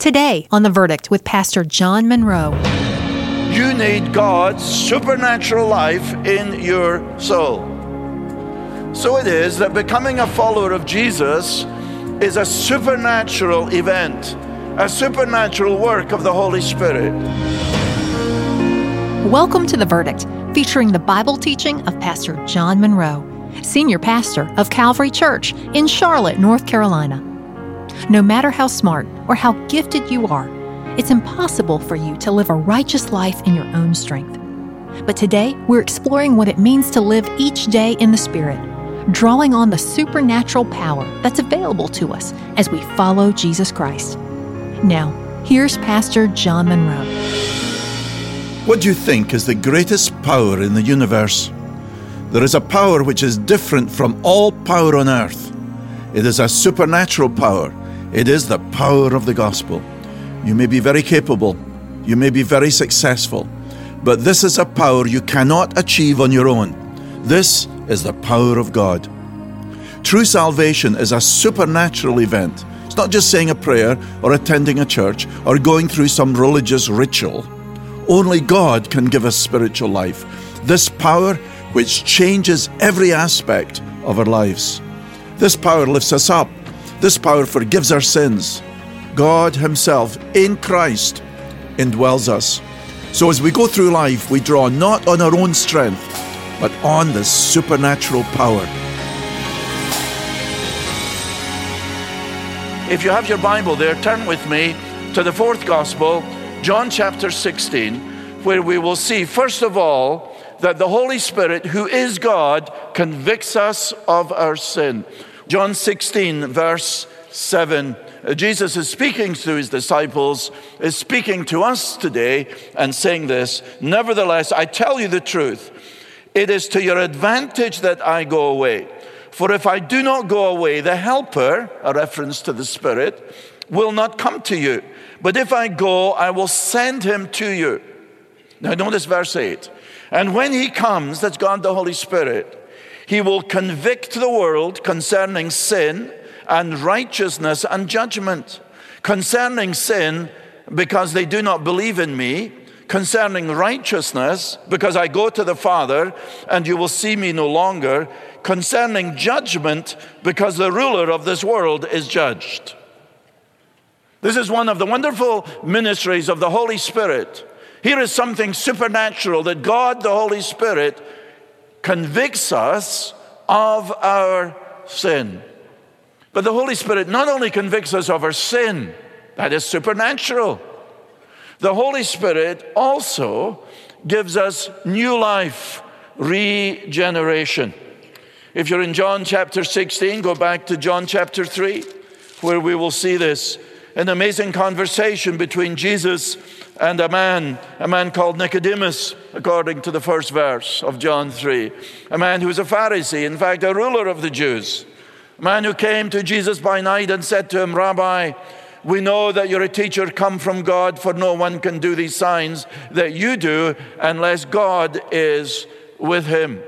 Today on The Verdict with Pastor John Monroe. You need God's supernatural life in your soul. So it is that becoming a follower of Jesus is a supernatural event, a supernatural work of the Holy Spirit. Welcome to The Verdict, featuring the Bible teaching of Pastor John Monroe, Senior Pastor of Calvary Church in Charlotte, North Carolina. No matter how smart or how gifted you are, it's impossible for you to live a righteous life in your own strength. But today, we're exploring what it means to live each day in the Spirit, drawing on the supernatural power that's available to us as we follow Jesus Christ. Now, here's Pastor John Monroe. What do you think is the greatest power in the universe? There is a power which is different from all power on earth. It is a supernatural power. It is the power of the gospel. You may be very capable. You may be very successful. But this is a power you cannot achieve on your own. This is the power of God. True salvation is a supernatural event. It's not just saying a prayer or attending a church or going through some religious ritual. Only God can give us spiritual life. This power which changes every aspect of our lives. This power lifts us up. This power forgives our sins. God Himself in Christ indwells us. So as we go through life, we draw not on our own strength, but on the supernatural power. If you have your Bible there, turn with me to the fourth gospel, John chapter 16, where we will see, first of all, that the Holy Spirit, who is God, convicts us of our sin. John 16, verse 7. Jesus is speaking to His disciples, is speaking to us today and saying this, "Nevertheless, I tell you the truth. It is to your advantage that I go away. For if I do not go away, the Helper," a reference to the Spirit, "will not come to you. But if I go, I will send Him to you." Now notice verse 8. "And when He comes," that's God the Holy Spirit, "He will convict the world concerning sin and righteousness and judgment. Concerning sin, because they do not believe in me. Concerning righteousness, because I go to the Father and you will see me no longer. Concerning judgment, because the ruler of this world is judged." This is one of the wonderful ministries of the Holy Spirit. Here is something supernatural, that God, the Holy Spirit, convicts us of our sin. But the Holy Spirit not only convicts us of our sin, that is supernatural. The Holy Spirit also gives us new life, regeneration. If you're in John chapter 16, go back to John chapter 3, where we will see this. An amazing conversation between Jesus and a man called Nicodemus, according to the first verse of John 3. A man who was a Pharisee, in fact, a ruler of the Jews. A man who came to Jesus by night and said to him, "Rabbi, we know that you're a teacher come from God, for no one can do these signs that you do unless God is with him."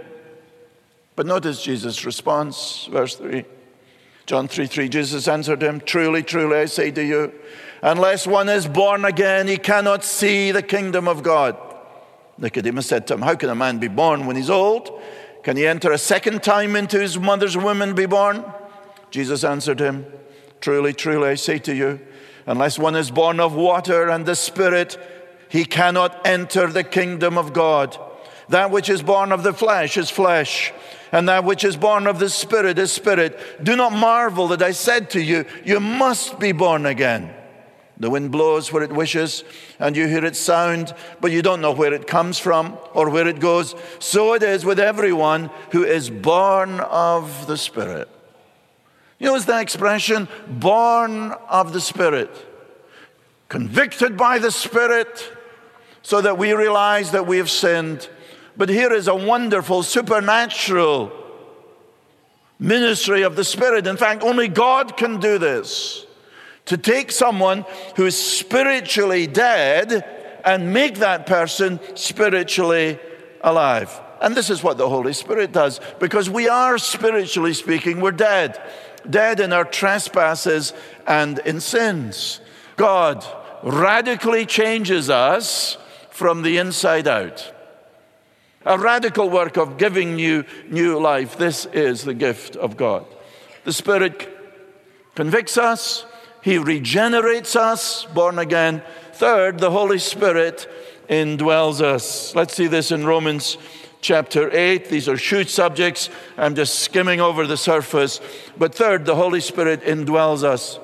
But notice Jesus' response, verse 3. John 3:3, Jesus answered him, "Truly, truly, I say to you, unless one is born again, he cannot see the kingdom of God." Nicodemus said to him, "How can a man be born when he's old? Can he enter a second time into his mother's womb and be born?" Jesus answered him, "Truly, truly, I say to you, unless one is born of water and the Spirit, he cannot enter the kingdom of God. That which is born of the flesh is flesh, and that which is born of the Spirit is spirit. Do not marvel that I said to you, you must be born again. The wind blows where it wishes, and you hear its sound, but you don't know where it comes from or where it goes. So it is with everyone who is born of the Spirit." You know, it's the expression, born of the Spirit. Convicted by the Spirit, so that we realize that we have sinned. But here is a wonderful supernatural ministry of the Spirit. In fact, only God can do this. To take someone who is spiritually dead and make that person spiritually alive. And this is what the Holy Spirit does. Because we are, spiritually speaking, we're dead. Dead in our trespasses and in sins. God radically changes us from the inside out. A radical work of giving you new life. This is the gift of God. The Spirit convicts us. He regenerates us, born again. Third, the Holy Spirit indwells us. Let's see this in Romans chapter 8. These are huge subjects. I'm just skimming over the surface. But third, the Holy Spirit indwells us.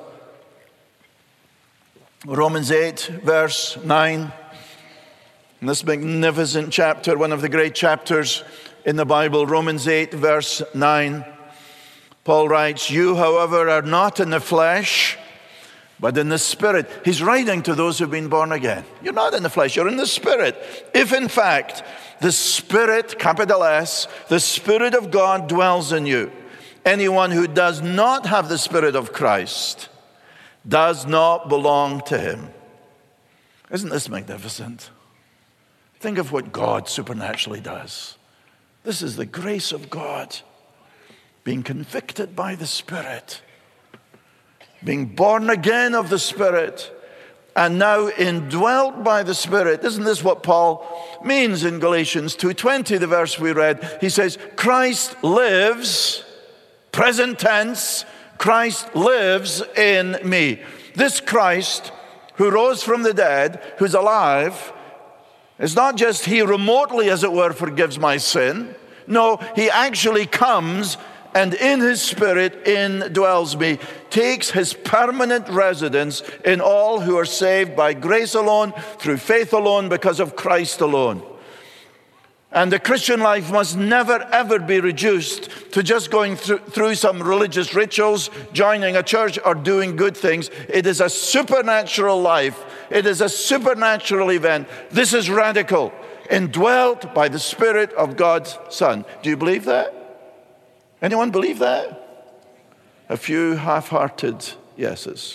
Romans 8, verse 9. In this magnificent chapter, one of the great chapters in the Bible, Romans 8, verse 9, Paul writes, "You, however, are not in the flesh, but in the Spirit." He's writing to those who've been born again. You're not in the flesh, you're in the Spirit. If, in fact, the Spirit, capital S, the Spirit of God dwells in you, anyone who does not have the Spirit of Christ does not belong to him. Isn't this magnificent? Think of what God supernaturally does. This is the grace of God. Being convicted by the Spirit. Being born again of the Spirit. And now indwelt by the Spirit. Isn't this what Paul means in Galatians 2:20, the verse we read? He says, Christ lives, present tense, Christ lives in me. This Christ who rose from the dead, who's alive, it's not just he remotely, as it were, forgives my sin. No, he actually comes and in his Spirit indwells me, takes his permanent residence in all who are saved by grace alone, through faith alone, because of Christ alone. And the Christian life must never, ever be reduced to just going through some religious rituals, joining a church, or doing good things. It is a supernatural life. It is a supernatural event. This is radical, indwelt by the Spirit of God's Son. Do you believe that? Anyone believe that? A few half-hearted yeses.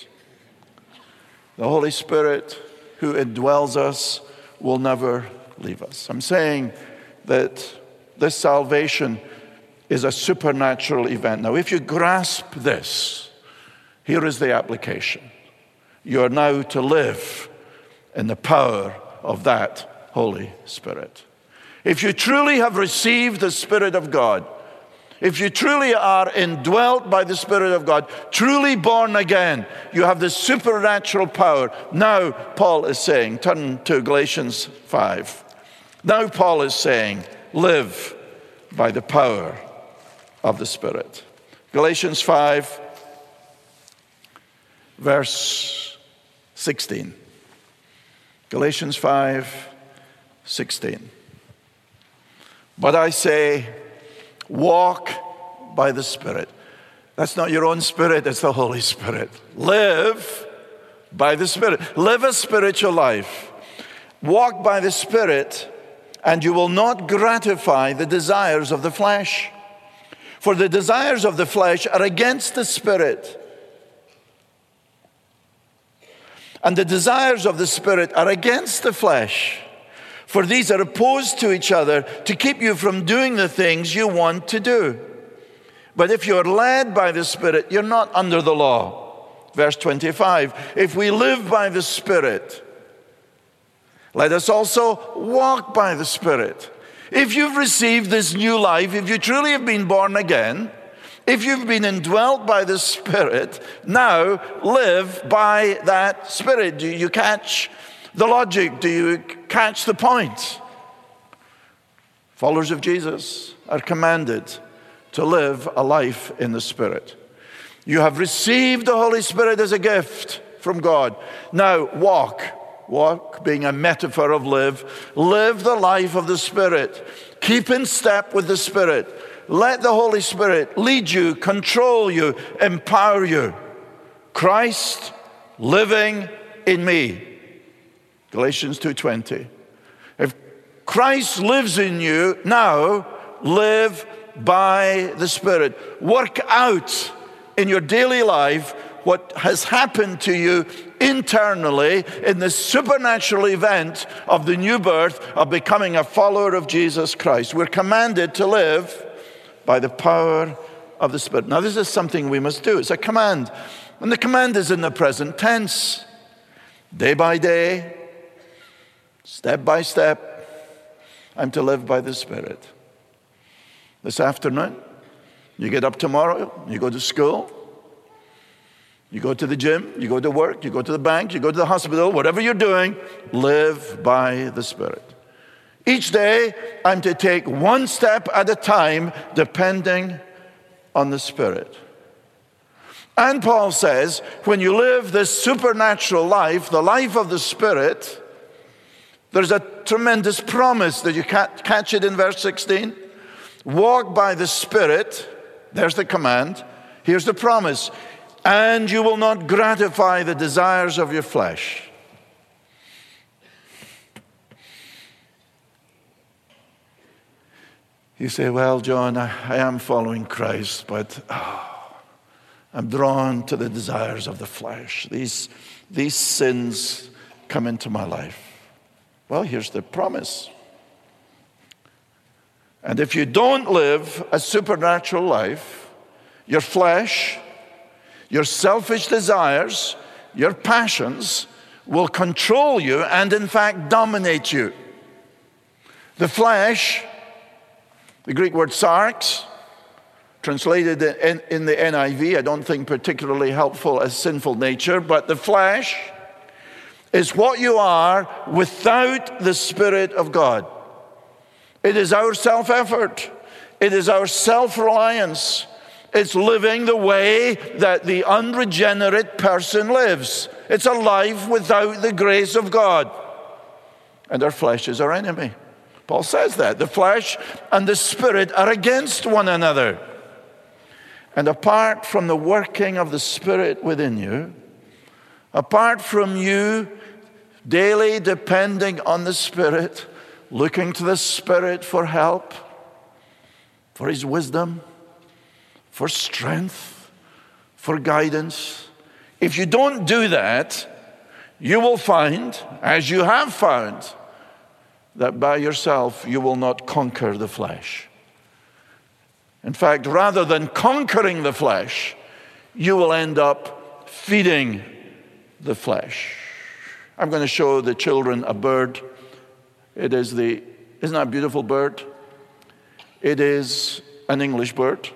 The Holy Spirit who indwells us will never leave us. I'm saying that this salvation is a supernatural event. Now, if you grasp this, here is the application. You are now to live in the power of that Holy Spirit. If you truly have received the Spirit of God, if you truly are indwelt by the Spirit of God, truly born again, you have the supernatural power. Now, Paul is saying, turn to Galatians 5. Now Paul is saying, live by the power of the Spirit. Galatians 5, verse 16. Galatians 5, 16. But I say, walk by the Spirit. That's not your own spirit, it's the Holy Spirit. Live by the Spirit. Live a spiritual life. Walk by the Spirit, and you will not gratify the desires of the flesh. For the desires of the flesh are against the Spirit, and the desires of the Spirit are against the flesh. For these are opposed to each other to keep you from doing the things you want to do. But if you're led by the Spirit, you're not under the law. Verse 25, if we live by the Spirit, let us also walk by the Spirit. If you've received this new life, if you truly have been born again, if you've been indwelt by the Spirit, now live by that Spirit. Do you catch the logic? Do you catch the point? Followers of Jesus are commanded to live a life in the Spirit. You have received the Holy Spirit as a gift from God. Now walk. Walk being a metaphor of live. Live the life of the Spirit. Keep in step with the Spirit. Let the Holy Spirit lead you, control you, empower you. Christ living in me. Galatians 2:20. If Christ lives in you, now live by the Spirit. Work out in your daily life what has happened to you internally in the supernatural event of the new birth, of becoming a follower of Jesus Christ. We're commanded to live by the power of the Spirit. Now, this is something we must do. It's a command. And the command is in the present tense. Day by day, step by step, I'm to live by the Spirit. This afternoon, you get up tomorrow, you go to school, you go to the gym, you go to work, you go to the bank, you go to the hospital, whatever you're doing, live by the Spirit. Each day, I'm to take one step at a time, depending on the Spirit. And Paul says, when you live this supernatural life, the life of the Spirit, there's a tremendous promise that you catch it in verse 16. Walk by the Spirit. There's the command. Here's the promise. And you will not gratify the desires of your flesh. You say, well, John, I am following Christ, but I'm drawn to the desires of the flesh. These sins come into my life. Well, here's the promise. And if you don't live a supernatural life, your flesh, your selfish desires, your passions will control you and in fact dominate you. The flesh, the Greek word sarx, translated in the NIV, I don't think particularly helpful as sinful nature, but the flesh is what you are without the Spirit of God. It is our self-effort. It is our self-reliance. It's living the way that the unregenerate person lives. It's a life without the grace of God. And our flesh is our enemy. Paul says that. The flesh and the Spirit are against one another. And apart from the working of the Spirit within you, apart from you daily depending on the Spirit, looking to the Spirit for help, for His wisdom, for strength, for guidance, if you don't do that, you will find, as you have found, that by yourself you will not conquer the flesh. In fact, rather than conquering the flesh, you will end up feeding the flesh. I'm going to show the children a bird. Isn't that a beautiful bird? It is an English bird.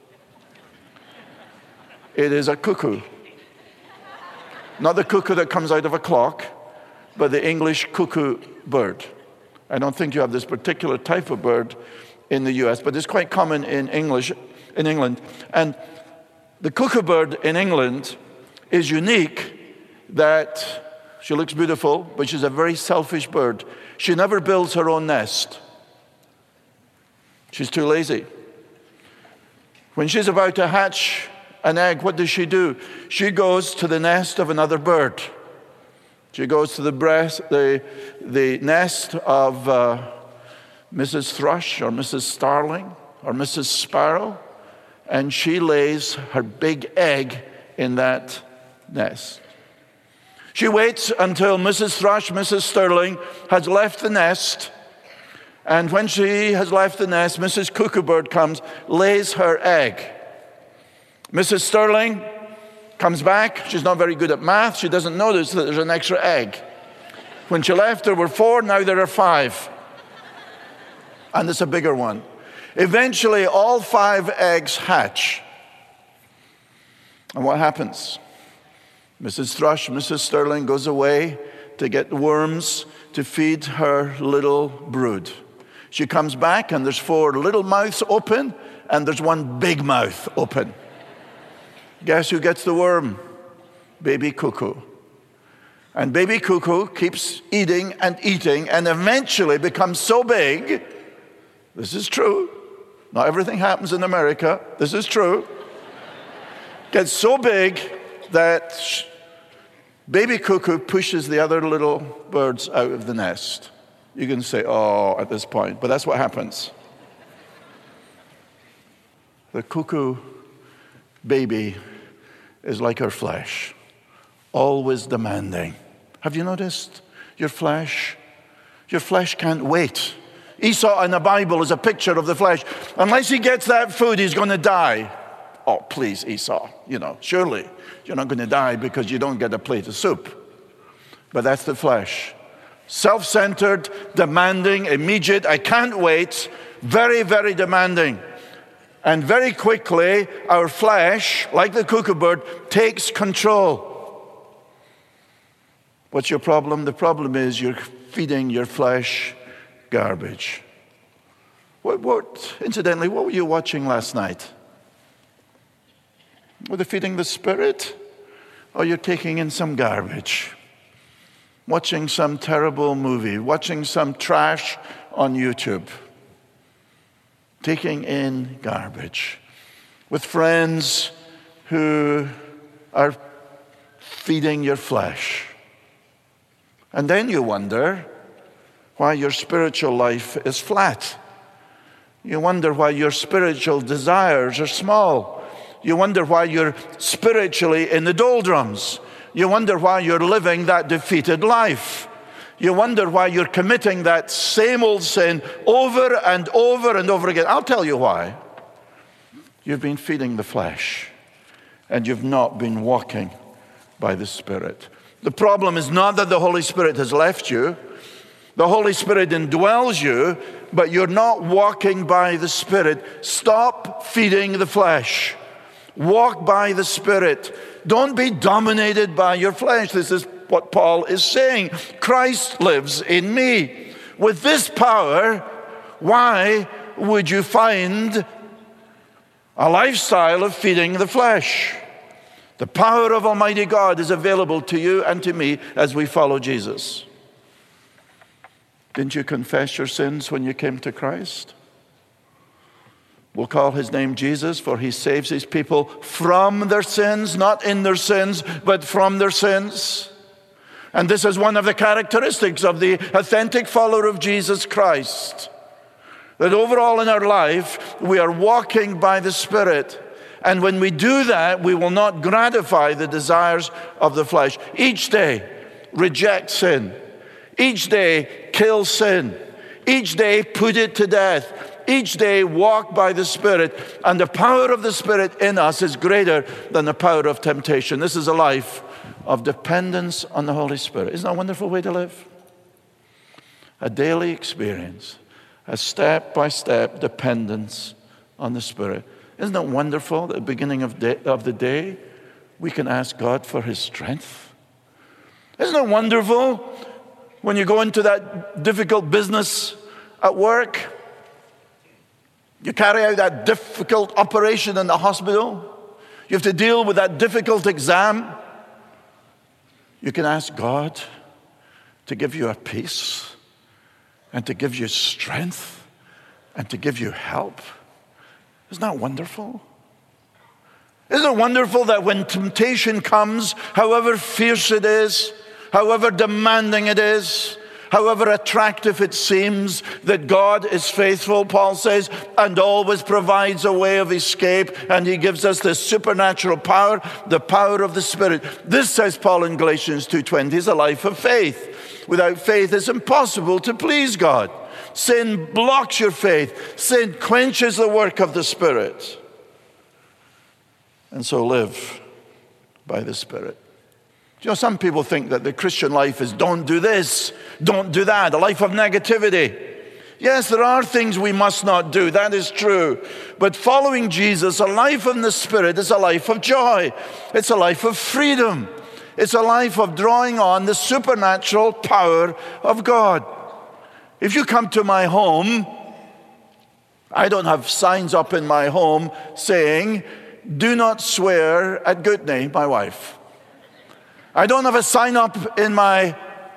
It is a cuckoo. Not the cuckoo that comes out of a clock, but the English cuckoo bird. I don't think you have this particular type of bird in the US, but it's quite common in England. And the cuckoo bird in England is unique that she looks beautiful, but she's a very selfish bird. She never builds her own nest. She's too lazy. When she's about to hatch an egg, what does she do? She goes to the nest of another bird. She goes to the nest of Mrs. Thrush or Mrs. Starling or Mrs. Sparrow, and she lays her big egg in that nest. She waits until Mrs. Thrush, Mrs. Sterling has left the nest, and when she has left the nest, Mrs. Cuckoo Bird comes, lays her egg. Mrs. Sterling comes back. She's not very good at math. She doesn't notice that there's an extra egg. When she left, there were 4, now there are 5. And it's a bigger one. Eventually, all 5 eggs hatch. And what happens? Mrs. Thrush, Mrs. Sterling goes away to get worms to feed her little brood. She comes back and there's 4 little mouths open and there's 1 big mouth open. Guess who gets the worm? Baby cuckoo. And baby cuckoo keeps eating and eventually becomes so big. This is true. Not everything happens in America. This is true. Gets so big that baby cuckoo pushes the other little birds out of the nest. You can say, oh, at this point, but that's what happens. The cuckoo baby is like our flesh, always demanding. Have you noticed your flesh? Your flesh can't wait. Esau in the Bible is a picture of the flesh. Unless he gets that food, he's going to die. Oh, please, Esau, surely you're not going to die because you don't get a plate of soup. But that's the flesh. Self-centered, demanding, immediate, I can't wait, very, very demanding. And very quickly, our flesh, like the cuckoo bird, takes control. What's your problem? The problem is you're feeding your flesh garbage. Incidentally, what were you watching last night? Were they feeding the Spirit? Or you're taking in some garbage? Watching some terrible movie, watching some trash on YouTube. Taking in garbage. With friends who are feeding your flesh. And then you wonder why your spiritual life is flat. You wonder why your spiritual desires are small. You wonder why you're spiritually in the doldrums. You wonder why you're living that defeated life. You wonder why you're committing that same old sin over and over and over again. I'll tell you why. You've been feeding the flesh, and you've not been walking by the Spirit. The problem is not that the Holy Spirit has left you. The Holy Spirit indwells you, but you're not walking by the Spirit. Stop feeding the flesh. Walk by the Spirit. Don't be dominated by your flesh. This is what Paul is saying. Christ lives in me. With this power, why would you find a lifestyle of feeding the flesh? The power of Almighty God is available to you and to me as we follow Jesus. Didn't you confess your sins when you came to Christ? We'll call his name Jesus, for he saves his people from their sins, not in their sins, but from their sins. And this is one of the characteristics of the authentic follower of Jesus Christ. That overall in our life, we are walking by the Spirit. And when we do that, we will not gratify the desires of the flesh. Each day, reject sin. Each day, kill sin. Each day, put it to death. Each day, walk by the Spirit. And the power of the Spirit in us is greater than the power of temptation. This is a life of dependence on the Holy Spirit. Isn't that a wonderful way to live? A daily experience. A step-by-step dependence on the Spirit. Isn't it wonderful that at the beginning of the day, we can ask God for his strength? Isn't it wonderful when you go into that difficult business at work, you carry out that difficult operation in the hospital, you have to deal with that difficult exam, you can ask God to give you a peace and to give you strength and to give you help. Isn't that wonderful? Isn't it wonderful that when temptation comes, however fierce it is, however demanding it is, however attractive it seems, that God is faithful, Paul says, and always provides a way of escape, and he gives us this supernatural power, the power of the Spirit. This, says Paul in Galatians 2:20, is a life of faith. Without faith, it's impossible to please God. Sin blocks your faith. Sin quenches the work of the Spirit. And so live by the Spirit. You know, some people think that the Christian life is don't do this, don't do that, a life of negativity. Yes, there are things we must not do. That is true. But following Jesus, a life in the Spirit is a life of joy. It's a life of freedom. It's a life of drawing on the supernatural power of God. If you come to my home, I don't have signs up in my home saying, do not swear at Gutney, my wife. I don't have a sign up in my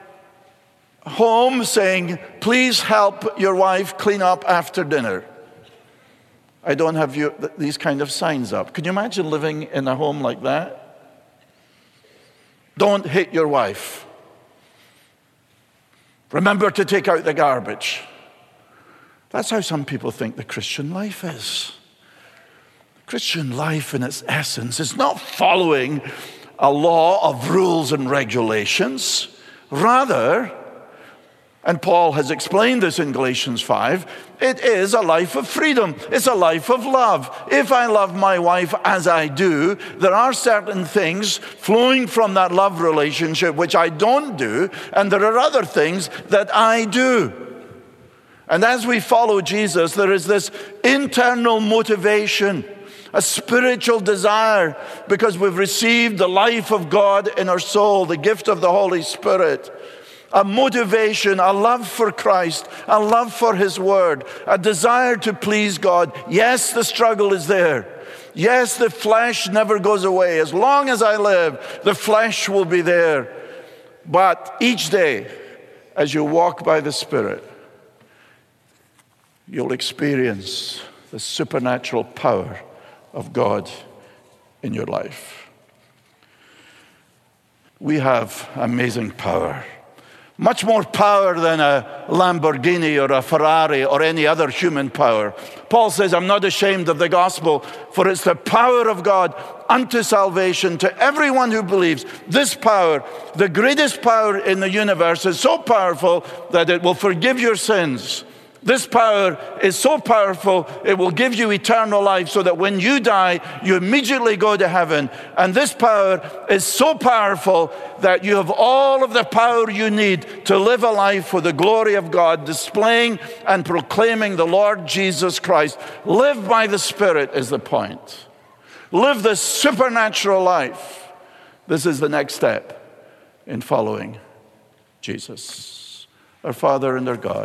home saying, please help your wife clean up after dinner. I don't have these kind of signs up. Can you imagine living in a home like that? Don't hit your wife. Remember to take out the garbage. That's how some people think the Christian life is. The Christian life in its essence is not following a law of rules and regulations. Rather, And Paul has explained this in Galatians 5. It is a life of freedom. It's a life of love. If I love my wife as I do, there are certain things flowing from that love relationship which I don't do, and there are other things that I do. And as we follow Jesus, there is this internal motivation, a spiritual desire, because we've received the life of God in our soul, the gift of the Holy Spirit. A motivation, a love for Christ, a love for His Word, a desire to please God. Yes, the struggle is there. Yes, the flesh never goes away. As long as I live, the flesh will be there. But each day, as you walk by the Spirit, you'll experience the supernatural power of God in your life. We have amazing power. Much more power than a Lamborghini or a Ferrari or any other human power. Paul says, I'm not ashamed of the gospel, for it's the power of God unto salvation to everyone who believes. This power, the greatest power in the universe, is so powerful that it will forgive your sins. This power is so powerful, it will give you eternal life so that when you die, you immediately go to heaven. And this power is so powerful that you have all of the power you need to live a life for the glory of God, displaying and proclaiming the Lord Jesus Christ. Live by the Spirit is the point. Live the supernatural life. This is the next step in following Jesus. Our Father and our God,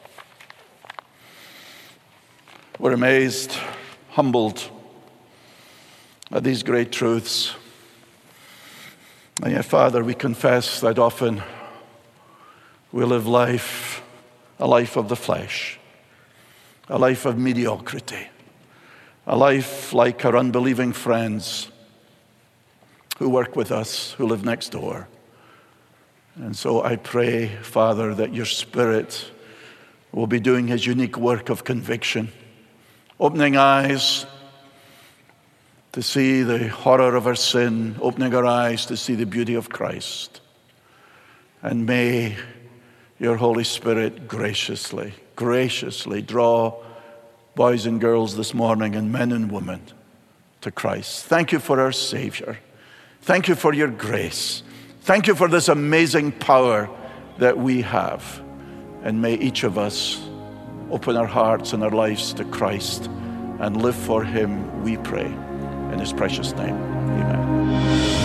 we're amazed, humbled at these great truths. And yet, Father, we confess that often we live life, a life of the flesh, a life of mediocrity, a life like our unbelieving friends who work with us, who live next door. And so I pray, Father, that your Spirit will be doing His unique work of conviction, opening eyes to see the horror of our sin, opening our eyes to see the beauty of Christ. And may your Holy Spirit graciously draw boys and girls this morning and men and women to Christ. Thank you for our Savior. Thank you for your grace. Thank you for this amazing power that we have. And may each of us open our hearts and our lives to Christ and live for Him, we pray. In His precious name, amen.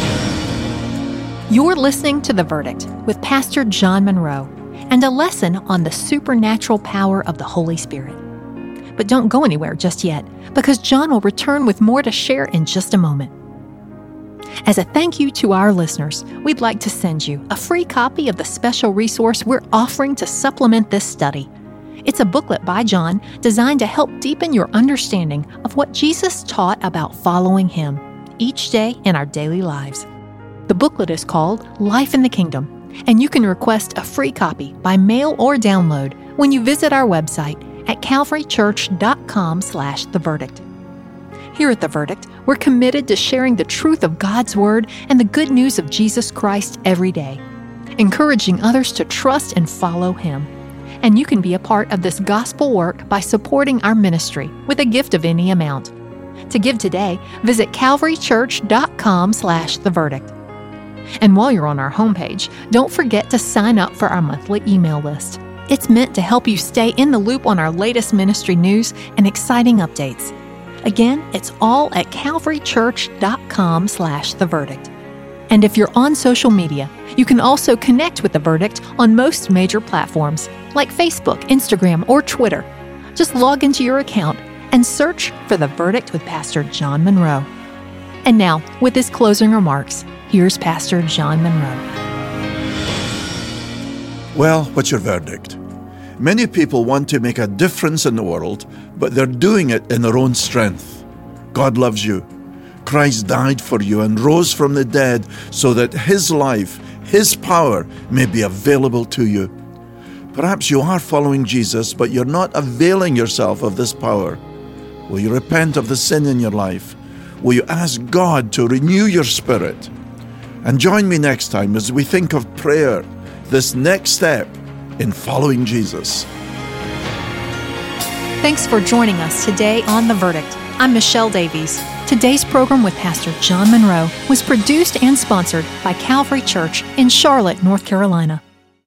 You're listening to The Verdict with Pastor John Monroe and a lesson on the supernatural power of the Holy Spirit. But don't go anywhere just yet, because John will return with more to share in just a moment. As a thank you to our listeners, we'd like to send you a free copy of the special resource we're offering to supplement this study. It's a booklet by John designed to help deepen your understanding of what Jesus taught about following Him each day in our daily lives. The booklet is called Life in the Kingdom, and you can request a free copy by mail or download when you visit our website at calvarychurch.com/theverdict. Here at The Verdict, we're committed to sharing the truth of God's Word and the good news of Jesus Christ every day, encouraging others to trust and follow Him. And you can be a part of this gospel work by supporting our ministry with a gift of any amount. To give today, visit calvarychurch.com/theverdict. And while you're on our homepage, don't forget to sign up for our monthly email list. It's meant to help you stay in the loop on our latest ministry news and exciting updates. Again, it's all at calvarychurch.com/theverdict. And if you're on social media, you can also connect with The Verdict on most major platforms like Facebook, Instagram, or Twitter. Just log into your account and search for The Verdict with Pastor John Monroe. And now, with his closing remarks, here's Pastor John Monroe. Well, what's your verdict? Many people want to make a difference in the world, but they're doing it in their own strength. God loves you. Christ died for you and rose from the dead so that His life, His power may be available to you. Perhaps you are following Jesus, but you're not availing yourself of this power. Will you repent of the sin in your life? Will you ask God to renew your spirit? And join me next time as we think of prayer, this next step in following Jesus. Thanks for joining us today on The Verdict. I'm Michelle Davies. Today's program with Pastor John Monroe was produced and sponsored by Calvary Church in Charlotte, North Carolina.